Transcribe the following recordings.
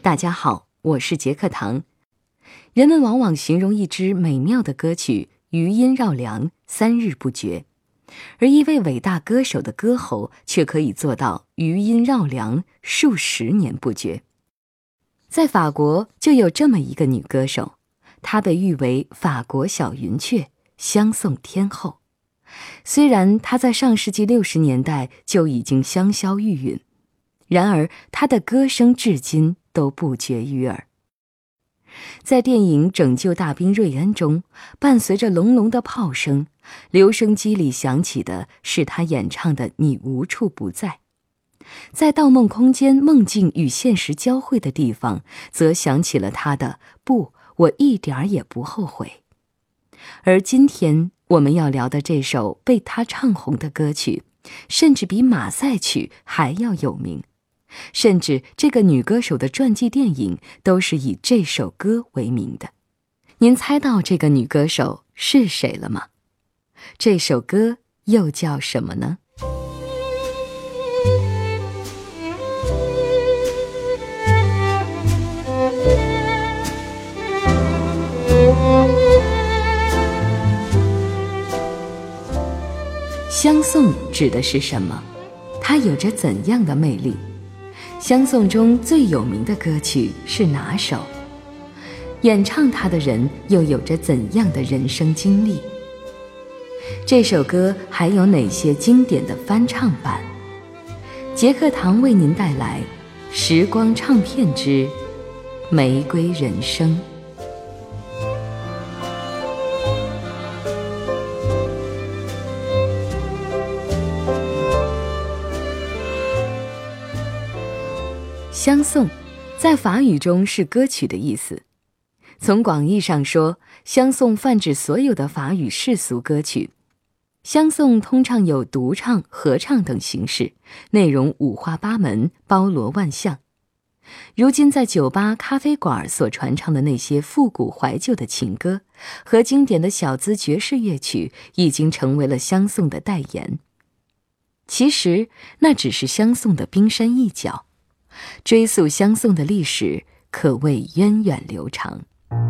大家好，我是杰克唐。人们往往形容一支美妙的歌曲余音绕梁，3日不绝，而一位伟大歌手的歌喉却可以做到余音绕梁数十年不绝。在法国就有这么一个女歌手，她被誉为法国小云雀，香颂天后。虽然她在上世纪60年代就已经香消玉殒，然而她的歌声至今都不绝于耳。在电影《拯救大兵瑞恩》中，伴随着隆隆的炮声，留声机里响起的是他演唱的《你无处不在》。在《盗梦空间》梦境与现实交汇的地方，则响起了他的《不，我一点儿也不后悔》。而今天我们要聊的这首被他唱红的歌曲，甚至比马赛曲还要有名。甚至这个女歌手的传记电影都是以这首歌为名的。您猜到这个女歌手是谁了吗？这首歌又叫什么呢？香颂指的是什么？它有着怎样的魅力？香颂中最有名的歌曲是哪首？演唱它的人又有着怎样的人生经历？这首歌还有哪些经典的翻唱版？杰克唐为您带来时光唱片之玫瑰人生。香颂在法语中是歌曲的意思。从广义上说，香颂泛指所有的法语世俗歌曲。香颂通常有独唱、合唱等形式，内容五花八门，包罗万象。如今在酒吧、咖啡馆所传唱的那些复古怀旧的情歌和经典的小资爵士乐曲，已经成为了香颂的代言。其实那只是香颂的冰山一角，追溯香颂的历史可谓源远流长。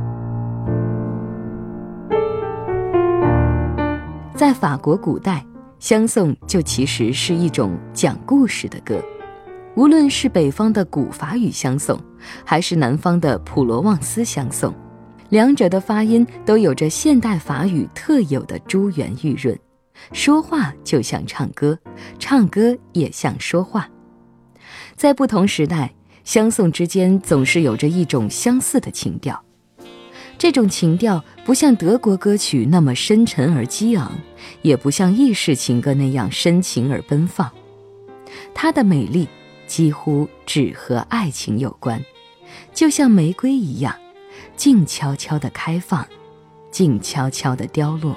在法国古代，香颂就其实是一种讲故事的歌。无论是北方的古法语香颂，还是南方的普罗旺斯香颂，两者的发音都有着现代法语特有的珠圆玉润，说话就像唱歌，唱歌也像说话。在不同时代，香颂之间总是有着一种相似的情调。这种情调不像德国歌曲那么深沉而激昂，也不像意式情歌那样深情而奔放。它的美丽几乎只和爱情有关，就像玫瑰一样，静悄悄地开放，静悄悄地凋落。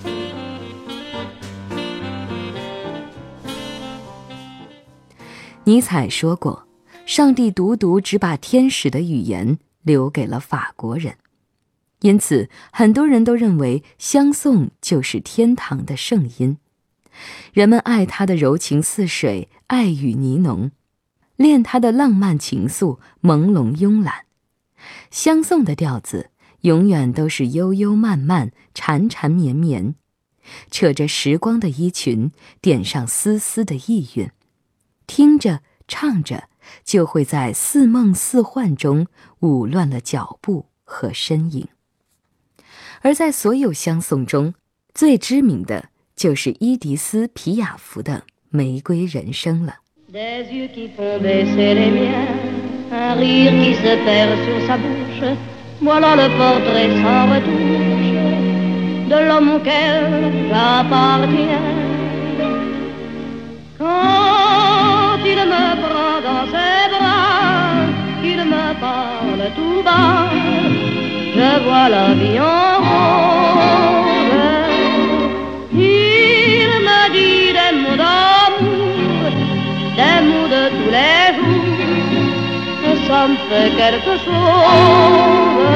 尼采说过，上帝独独只把天使的语言留给了法国人。因此很多人都认为香颂就是天堂的圣音。人们爱它的柔情似水，爱语呢浓，恋它的浪漫情愫，朦胧慵懒。香颂的调子永远都是悠悠慢慢，缠缠绵绵，扯着时光的衣裙，点上丝丝的意蕴，听着唱着，就会在似梦似幻中舞乱了脚步和身影。而在所有香颂中，最知名的就是伊迪丝·皮亚弗的《玫瑰人生》了。 Des yeux qui font baisser les miens, un rire qui se perd sur sa bouche, voilà le portrait sans retouche de l'homme auquel j'appartiens. Quand il me prend dans ses bras, qu'il me parle tout bas, je vois la vie en rose. Il me dit des mots d'amour, des mots de tous les jours, ça me fait quelque chose.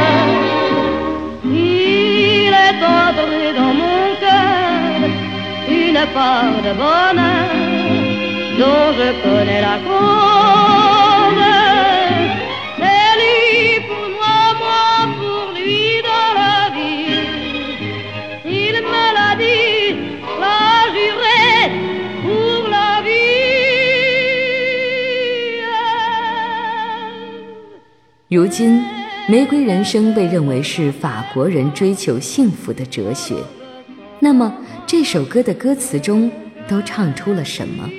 Il est entré dans mon cœur une part de bonheur dont je connais la cause. C'est 如今，玫瑰人生被认为是法国人追求幸福的哲学。那么，这首歌的歌词中都唱出了什么？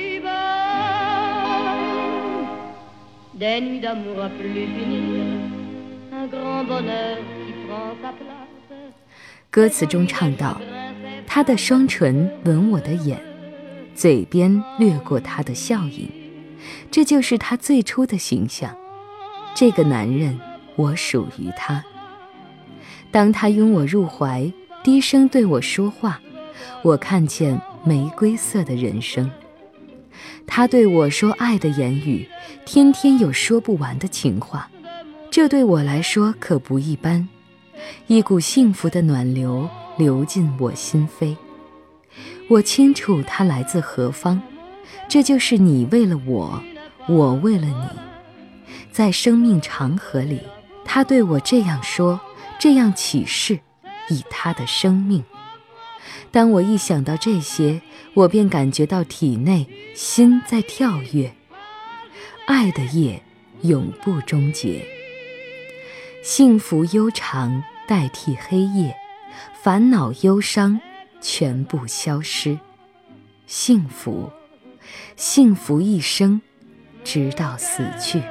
歌词中唱道，他的双唇吻我的眼，嘴边掠过他的笑影，这就是他最初的形象。这个男人，我属于他。当他拥我入怀，低声对我说话，我看见玫瑰色的人生。他对我说爱的言语，天天有说不完的情话，这对我来说可不一般。一股幸福的暖流流进我心扉，我清楚它来自何方，这就是你为了我，我为了你。在生命长河里，他对我这样说，这样启示，以他的生命。当我一想到这些，我便感觉到体内心在跳跃。爱的夜永不终结，幸福悠长代替黑夜，烦恼忧伤全部消失。幸福，幸福一生，直到死去。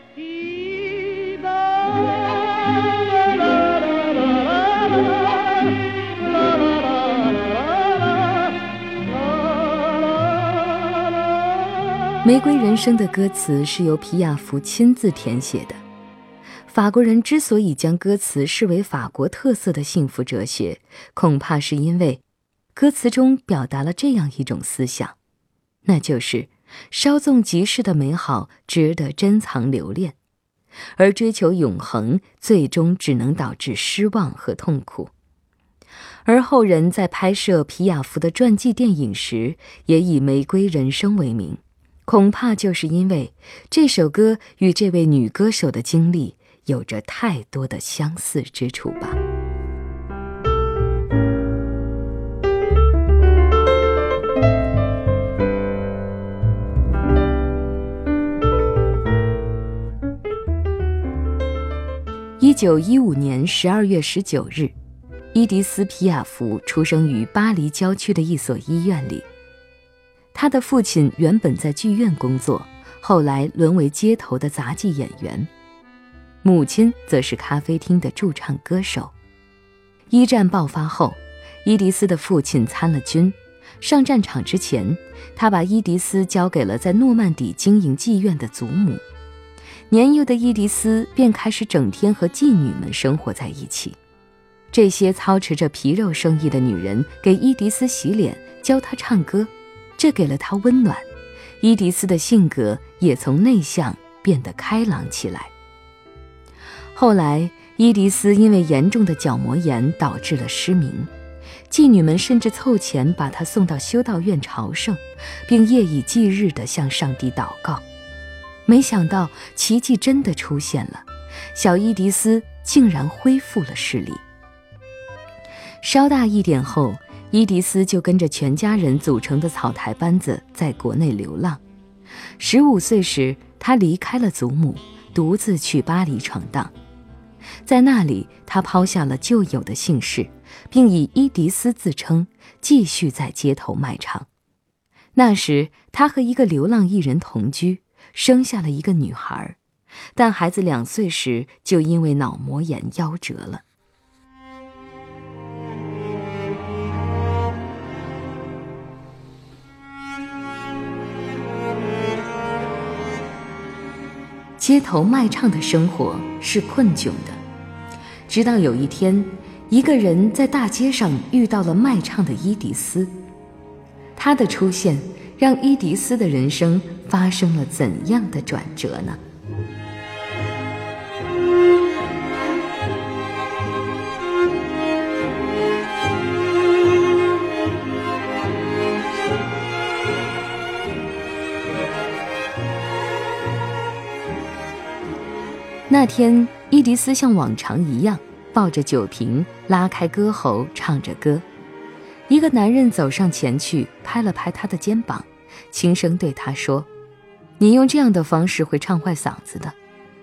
玫瑰人生的歌词是由皮亚福亲自填写的。法国人之所以将歌词视为法国特色的幸福哲学，恐怕是因为歌词中表达了这样一种思想，那就是稍纵即逝的美好值得珍藏留恋，而追求永恒最终只能导致失望和痛苦。而后人在拍摄皮亚福的传记电影时，也以玫瑰人生为名，恐怕就是因为这首歌与这位女歌手的经历有着太多的相似之处吧。1915年12月19日，伊迪丝·皮亚福出生于巴黎郊区的一所医院里。他的父亲原本在剧院工作，后来沦为街头的杂技演员，母亲则是咖啡厅的驻唱歌手。一战爆发后，伊迪丝的父亲参了军，上战场之前，他把伊迪丝交给了在诺曼底经营妓院的祖母。年幼的伊迪丝便开始整天和妓女们生活在一起。这些操持着皮肉生意的女人给伊迪丝洗脸，教她唱歌，这给了她温暖。伊迪丝的性格也从内向变得开朗起来。后来，伊迪丝因为严重的角膜炎导致了失明，妓女们甚至凑钱把她送到修道院朝圣，并夜以继日地向上帝祷告。没想到奇迹真的出现了，小伊迪丝竟然恢复了视力。稍大一点后，伊迪丝就跟着全家人组成的草台班子在国内流浪。15岁时，他离开了祖母，独自去巴黎闯荡。在那里，他抛下了旧有的姓氏，并以伊迪丝自称，继续在街头卖唱。那时，他和一个流浪艺人同居，生下了一个女孩，但孩子2岁时就因为脑膜炎夭折了。街头卖唱的生活是困窘的，直到有一天，一个人在大街上遇到了卖唱的伊迪丝。他的出现让伊迪丝的人生发生了怎样的转折呢？那天，伊迪丝像往常一样，抱着酒瓶，拉开歌喉，唱着歌。一个男人走上前去，拍了拍他的肩膀，轻声对他说：“你用这样的方式会唱坏嗓子的。”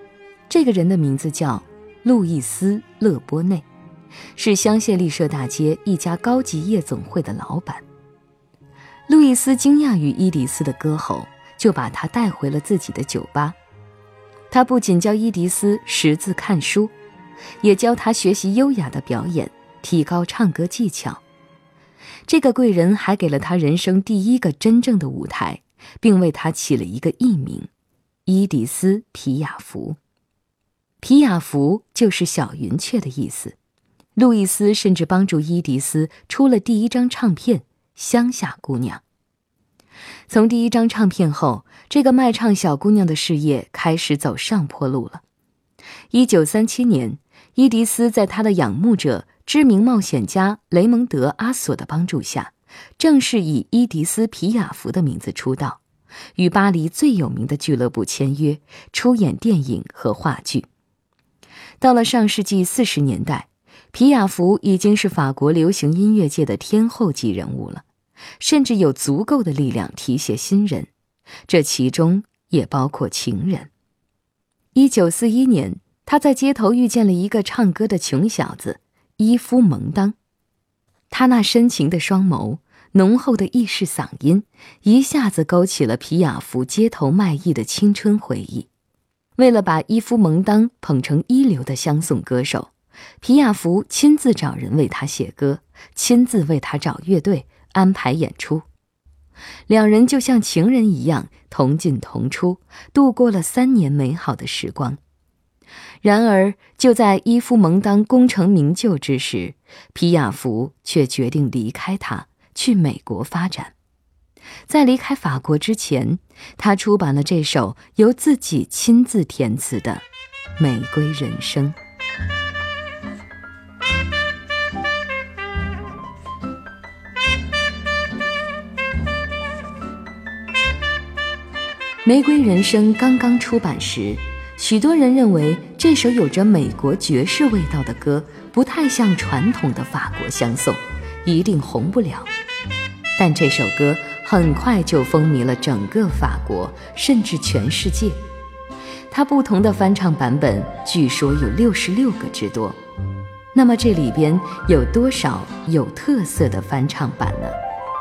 这个人的名字叫路易斯·勒波内，是香榭丽舍大街一家高级夜总会的老板。路易斯惊讶于伊迪丝的歌喉，就把她带回了自己的酒吧。他不仅教伊迪丝识字看书，也教她学习优雅的表演，提高唱歌技巧。这个贵人还给了她人生第一个真正的舞台，并为她起了一个艺名——伊迪丝·皮亚福。皮亚福就是小云雀的意思。路易斯甚至帮助伊迪丝出了第一张唱片《乡下姑娘》。从第一张唱片后，这个卖唱小姑娘的事业开始走上坡路了。1937年，伊迪丝在她的仰慕者、知名冒险家雷蒙德·阿索的帮助下，正式以伊迪丝·皮亚福的名字出道，与巴黎最有名的俱乐部签约，出演电影和话剧。到了上世纪40年代，皮亚福已经是法国流行音乐界的天后级人物了，甚至有足够的力量提携新人，这其中也包括情人。1941年，他在街头遇见了一个唱歌的穷小子伊夫·蒙当。他那深情的双眸，浓厚的意式嗓音，一下子勾起了皮亚福街头卖艺的青春回忆。为了把伊夫·蒙当捧成一流的相送歌手，皮亚福亲自找人为他写歌，亲自为他找乐队，安排演出。两人就像情人一样同进同出，度过了3年美好的时光。然而，就在伊夫·蒙当功成名就之时，皮亚福却决定离开他，去美国发展。在离开法国之前，他出版了这首由自己亲自填词的《玫瑰人生》。《玫瑰人生》刚刚出版时，许多人认为这首有着美国爵士味道的歌不太像传统的法国相送，一定红不了。但这首歌很快就风靡了整个法国，甚至全世界。它不同的翻唱版本据说有66个之多。那么这里边有多少有特色的翻唱版呢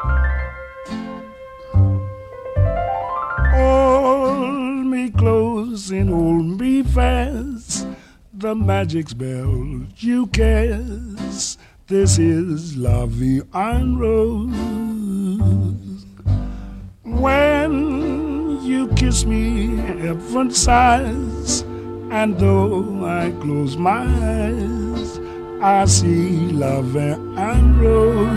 ？Hold me close and hold me fast, the magic spell you cast, this is la vie en rose. When you kiss me, heaven sighs, and though I close my eyes, I see la vie en rose.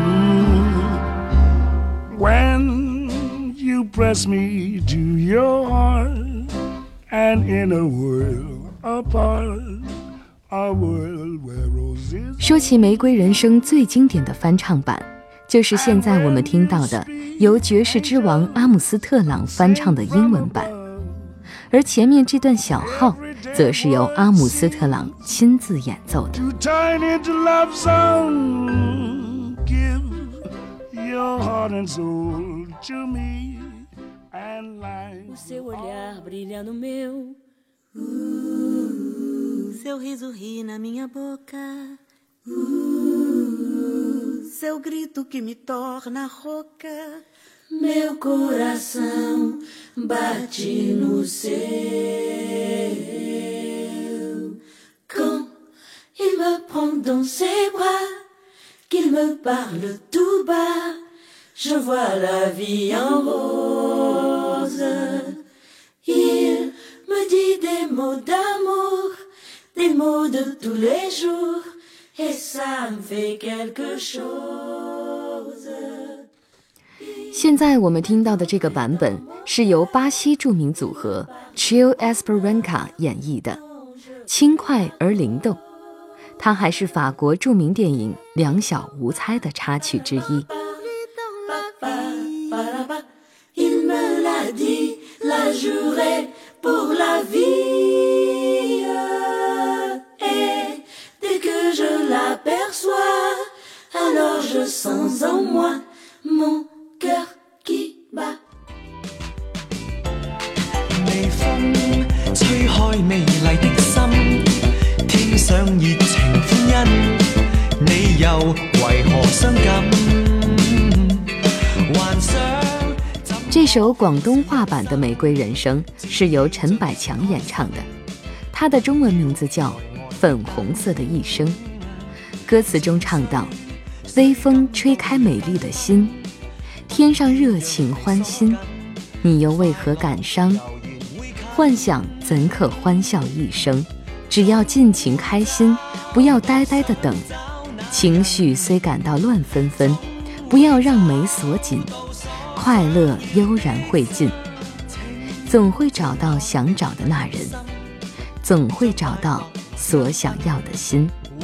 When you press me to your heart, and in a world apart, a world where roses. 说起玫瑰人生最经典的翻唱版，就是现在我们听到的由爵士之王阿姆斯特朗翻唱的英文版，而前面这段小号则是由阿姆斯特朗亲自演奏的。 O seu olhar brilha no meu, seu riso ri na minha boca, seu grito que me torna rouca, meu coração bate no seu. Quand il me prend dans ses bras, qu'il me parle tout bas, je vois la vie en rose. Il me dit des mots d'amour, des mots de tous les jours, et ça me fait quelque chose. 现在我们听到的这个版本是由巴西著名组合 Trio Esperança 演绎的，轻快而灵动。它还是法国著名电影《两小无猜》的插曲之一。 Il me l'a dit, l'a juré pour la vie. Et dès que je l'aperçois, alors je sens en moi mon cœur qui bat. 微風吹開美麗的心，天上熱情歡欣，你又為何傷感？幻想這首廣東話版的《玫瑰人生》是由陳百強演唱的，他的中文名字叫《粉紅色的一生》。歌詞中唱道：微風吹開美麗的心，天上熱情歡欣，你又為何感傷？幻想怎可歡笑一生？只要盡情開心，不要呆呆地等。情緒雖感到亂紛紛，不要讓眉鎖緊，快樂悠然會盡。總會找到想找的那人，總會找到所想要的心。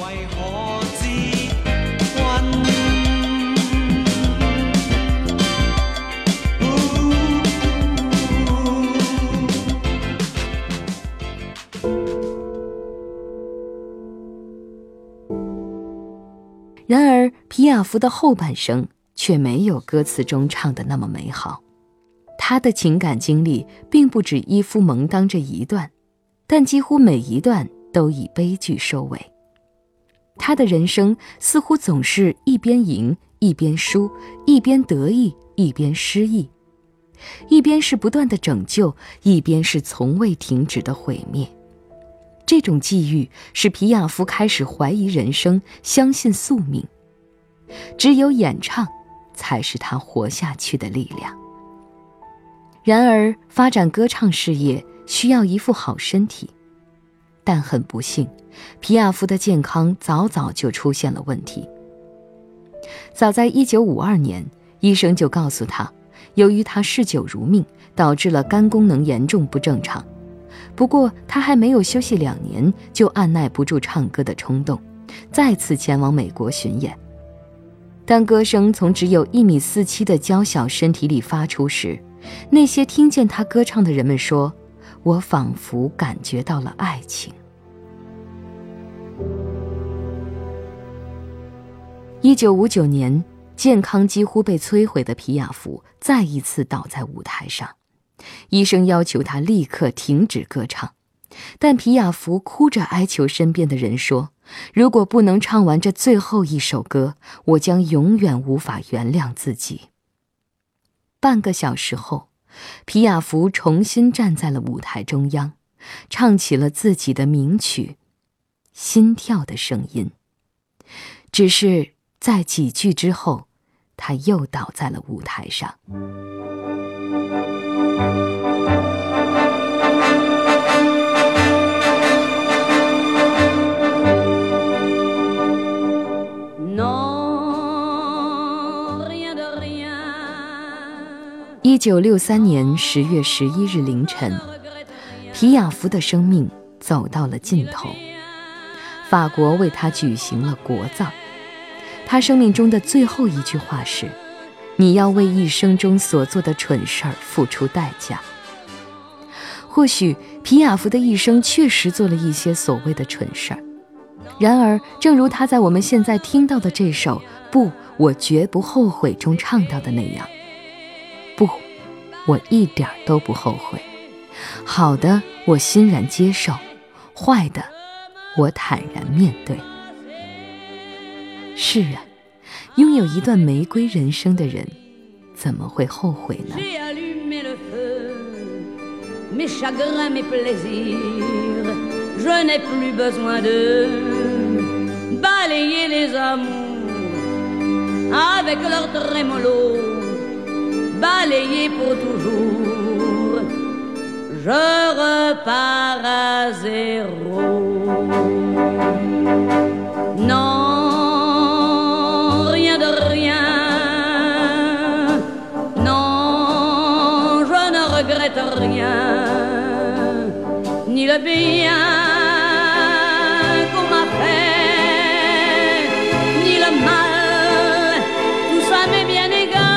然而皮亚夫的后半生却没有歌词中唱的那么美好，他的情感经历并不止依附蒙当这一段，但几乎每一段都以悲剧收尾。他的人生似乎总是一边赢一边输，一边得意一边失意，一边是不断的拯救，一边是从未停止的毁灭。这种际遇使皮亚夫开始怀疑人生，相信宿命。只有演唱才是他活下去的力量。然而发展歌唱事业需要一副好身体，但很不幸，皮亚夫的健康早早就出现了问题。早在1952年，医生就告诉他，由于他嗜酒如命，导致了肝功能严重不正常。不过他还没有休息2年，就按耐不住唱歌的冲动，再次前往美国巡演。当歌声从只有1.47米的娇小身体里发出时，那些听见他歌唱的人们说，我仿佛感觉到了爱情。1959年，健康几乎被摧毁的皮亚夫再一次倒在舞台上，医生要求他立刻停止歌唱，但皮亚夫哭着哀求身边的人说，如果不能唱完这最后一首歌，我将永远无法原谅自己。半个小时后，皮亚夫重新站在了舞台中央，唱起了自己的名曲《心跳的声音》。只是在几句之后，他又倒在了舞台上。1963年10月11日凌晨，皮亚夫的生命走到了尽头。法国为他举行了国葬。他生命中的最后一句话是，你要为一生中所做的蠢事儿付出代价。或许皮亚夫的一生确实做了一些所谓的蠢事儿，然而正如他在我们现在听到的这首不，我绝不后悔中唱到的那样，不，我一点都不后悔，好的我欣然接受，坏的我坦然面对。是啊，拥有一段玫瑰人生的人怎么会后悔呢？ Mes chagrins, mes plaisirs, je n'ai plus besoin de balayer les amours avec leur trémolo, balayer pour toujours, je repars à zéro. Non, rien de rien, non, je ne regrette rien.Ni le bien qu'on m'a fait, ni le mal, tout ça m'est bien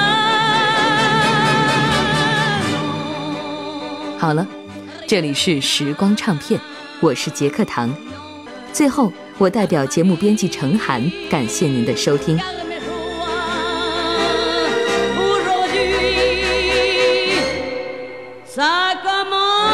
égal. 好了，这里是时光唱片，我是杰克唐。最后，我代表节目编辑程涵，感谢您的收听。 Ça commence